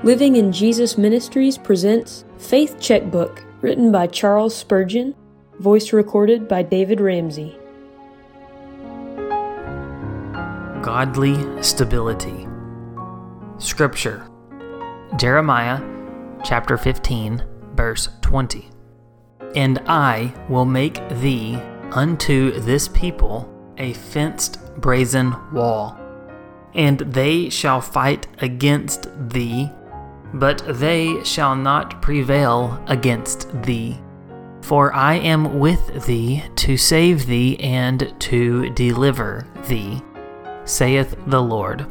Living in Jesus Ministries presents Faith Checkbook, written by Charles Spurgeon, voice recorded by David Ramsey. Godly stability. Scripture. Jeremiah chapter 15, verse 20. And I will make thee unto this people a fenced brazen wall, and they shall fight against thee, but they shall not prevail against thee. For I am with thee to save thee and to deliver thee, saith the Lord.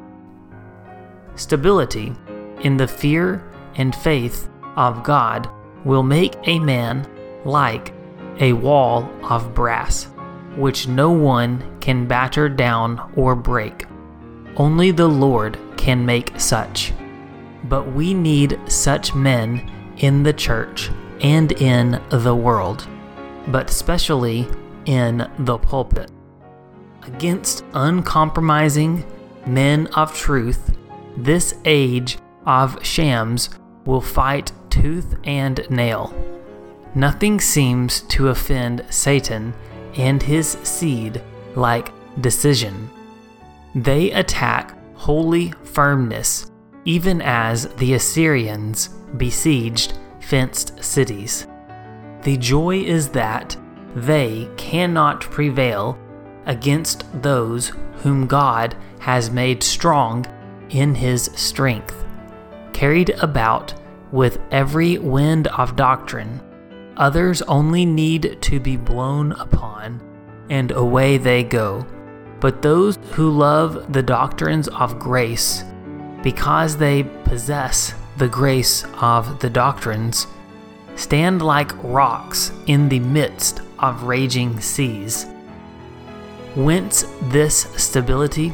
Stability in the fear and faith of God will make a man like a wall of brass, which no one can batter down or break. Only the Lord can make such. But we need such men in the church and in the world, but especially in the pulpit. Against uncompromising men of truth, this age of shams will fight tooth and nail. Nothing seems to offend Satan and his seed like decision. They attack holy firmness, even as the Assyrians besieged fenced cities. The joy is that they cannot prevail against those whom God has made strong in his strength. Carried about with every wind of doctrine, others only need to be blown upon, and away they go. But those who love the doctrines of grace, because they possess the grace of the doctrines, stand like rocks in the midst of raging seas. Whence this stability?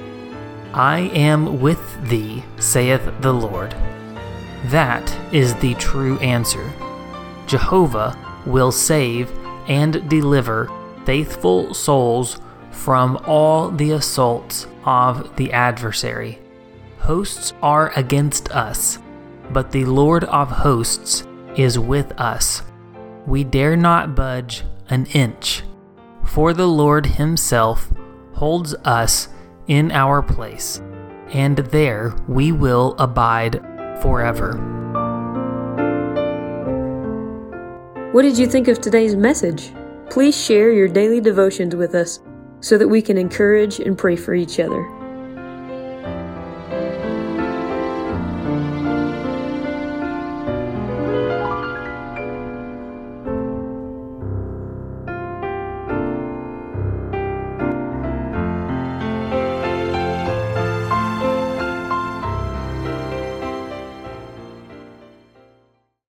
I am with thee, saith the Lord. That is the true answer. Jehovah will save and deliver faithful souls from all the assaults of the adversary. Hosts are against us, but the Lord of hosts is with us. We dare not budge an inch, for the Lord himself holds us in our place, and there we will abide forever. What did you think of today's message? Please share your daily devotions with us so that we can encourage and pray for each other.